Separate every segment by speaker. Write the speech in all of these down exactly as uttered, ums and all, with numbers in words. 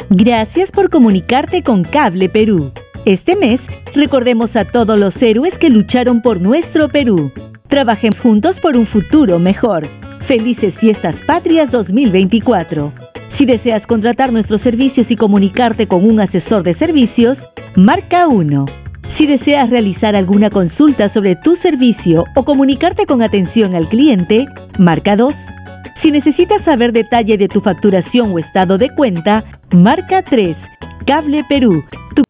Speaker 1: Gracias por comunicarte con Cable Perú. Este mes, recordemos a todos los héroes que lucharon por nuestro Perú. Trabajemos juntos por un futuro mejor. Felices Fiestas Patrias dos mil veinticuatro. Si deseas contratar nuestros servicios y comunicarte con un asesor de servicios, marca uno. Si deseas realizar alguna consulta sobre tu servicio o comunicarte con atención al cliente, marca dos. Si necesitas saber detalle de tu facturación o estado de cuenta, marca tres. Cable Perú. Tu...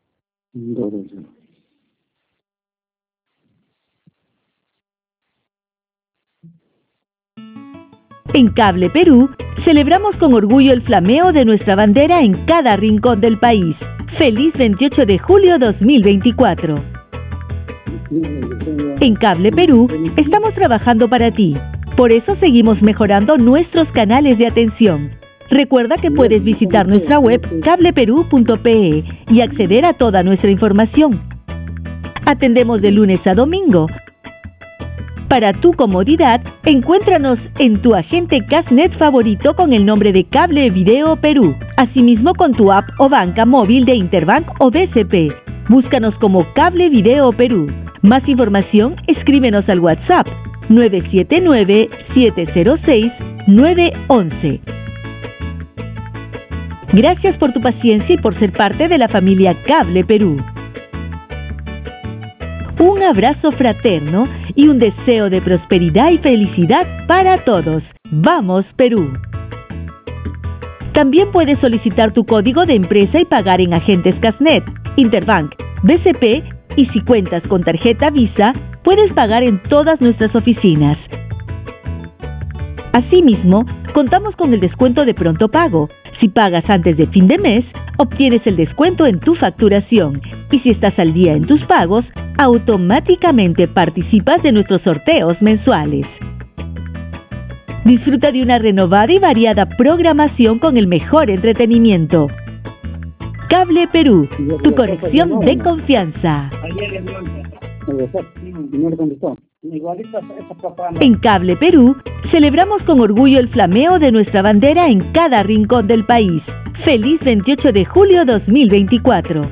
Speaker 1: En Cable Perú, celebramos con orgullo el flameo de nuestra bandera en cada rincón del país. ¡Feliz veintiocho de julio dos mil veinticuatro! En Cable Perú, estamos trabajando para ti. Por eso seguimos mejorando nuestros canales de atención. Recuerda que puedes visitar nuestra web cable perú punto pe y acceder a toda nuestra información. Atendemos de lunes a domingo. Para tu comodidad, encuéntranos en tu agente Casnet favorito con el nombre de Cable Video Perú. Asimismo con tu app o banca móvil de Interbank o B C P. Búscanos como Cable Video Perú. Más información, escríbenos al WhatsApp nueve siete nueve, siete cero seis, nueve uno uno. Gracias por tu paciencia y por ser parte de la familia Cable Perú. Un abrazo fraterno y un deseo de prosperidad y felicidad para todos. ¡Vamos, Perú! También puedes solicitar tu código de empresa y pagar en agentes Casnet, Interbank, B C P y si cuentas con tarjeta Visa, puedes pagar en todas nuestras oficinas. Asimismo, contamos con el descuento de pronto pago. Si pagas antes de fin de mes, obtienes el descuento en tu facturación. Y si estás al día en tus pagos, automáticamente participas de nuestros sorteos mensuales. Disfruta de una renovada y variada programación con el mejor entretenimiento. Cable Perú, tu conexión de confianza. En Cable Perú, celebramos con orgullo el flameo de nuestra bandera en cada rincón del país. ¡Feliz veintiocho de julio dos mil veinticuatro!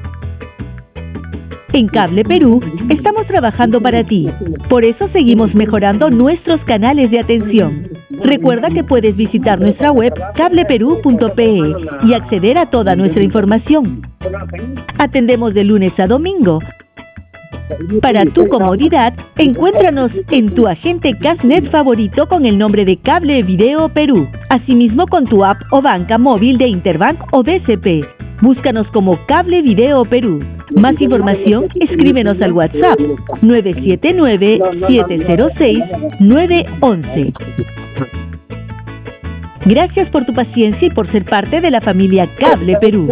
Speaker 1: En Cable Perú, estamos trabajando para ti. Por eso seguimos mejorando nuestros canales de atención. Recuerda que puedes visitar nuestra web cable perú punto pe y acceder a toda nuestra información. Atendemos de lunes a domingo. Para tu comodidad, encuéntranos en tu agente Casnet favorito con el nombre de Cable Video Perú. Asimismo con tu app o banca móvil de Interbank o B C P. Búscanos como Cable Video Perú. Más información, escríbenos al WhatsApp nueve siete nueve, siete cero seis, nueve uno uno. Gracias por tu paciencia y por ser parte de la familia Cable Perú.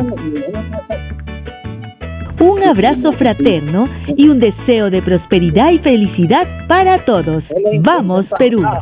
Speaker 1: Un abrazo fraterno y un deseo de prosperidad y felicidad para todos. ¡Vamos, Perú!